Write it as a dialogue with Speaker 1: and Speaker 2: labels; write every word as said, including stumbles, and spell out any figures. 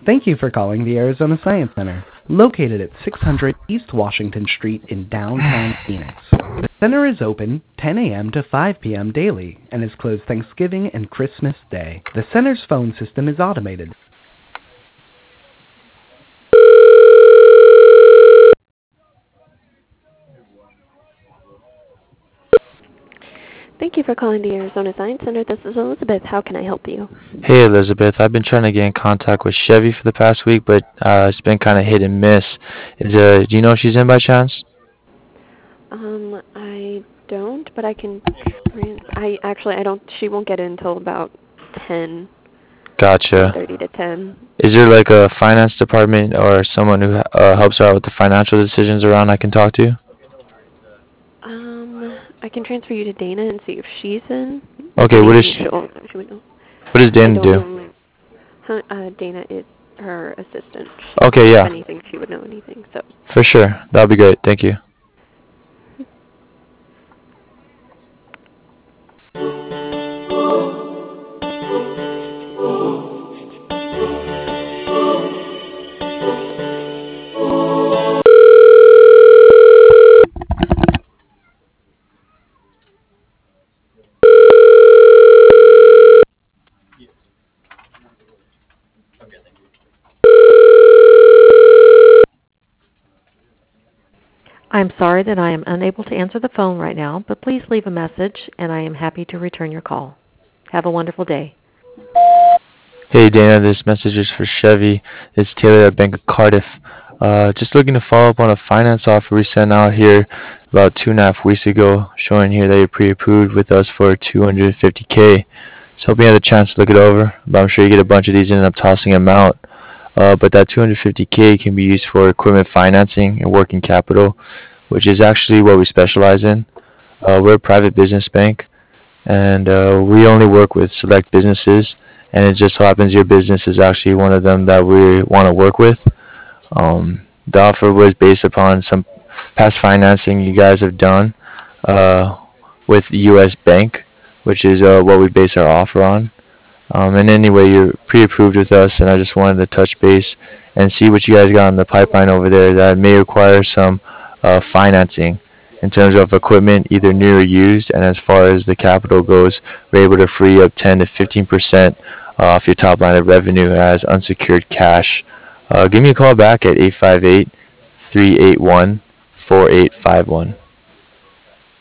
Speaker 1: Thank you for calling the Arizona Science Center, located at six hundred East Washington Street in downtown Phoenix. The center is open ten a.m. to five p.m. daily and is closed Thanksgiving and Christmas Day. The center's phone system is automated.
Speaker 2: Thank you for calling the Arizona Science Center. This is Elizabeth. How can I help you?
Speaker 3: Hey Elizabeth, I've been trying to get in contact with Chevy for the past week, but uh, it's been kind of hit and miss. Is uh, do you know if she's in by chance?
Speaker 2: Um, I don't, but I can. Trans- I actually I don't. She won't get in until about ten,
Speaker 3: Gotcha.
Speaker 2: thirty to ten.
Speaker 3: Is there like a finance department or someone who uh, helps her out with the financial decisions around I can talk to?
Speaker 2: Um, I can transfer you to Dana and see if she's in.
Speaker 3: Okay, what is
Speaker 2: Maybe she'll. She would know.
Speaker 3: what does
Speaker 2: I
Speaker 3: Dana
Speaker 2: don't
Speaker 3: do?
Speaker 2: know. Huh, uh, Dana is her assistant.
Speaker 3: Okay,
Speaker 2: If
Speaker 3: yeah,
Speaker 2: anything, she would know anything. So.
Speaker 3: for sure. That'll be great. Thank you.
Speaker 4: I'm sorry that I am unable to answer the phone right now, but please leave a message and I am happy to return your call. Have a wonderful day.
Speaker 3: Hey Dana, this message is for Chevy. It's Taylor at Bank of Cardiff. Uh, just looking to follow up on a finance offer we sent out here about two and a half weeks ago, showing here that you're pre-approved with us for two hundred fifty K. So hoping you had a chance to look it over, but I'm sure you get a bunch of these and end up tossing them out. Uh, but that two hundred fifty K can be used for equipment financing and working capital, which is actually what we specialize in. Uh, we're a private business bank, and uh, we only work with select businesses, and it just so happens your business is actually one of them that we want to work with. Um, the offer was based upon some past financing you guys have done uh, with U S Bank, which is uh, what we base our offer on. Um, and anyway, you're pre-approved with us, and I just wanted to touch base and see what you guys got in the pipeline over there that may require some uh, financing in terms of equipment, either new or used. And as far as the capital goes, we're able to free up ten to fifteen percent off your top line of revenue as unsecured cash. Uh, give me a call back at eight five eight, three eight one, four eight five one.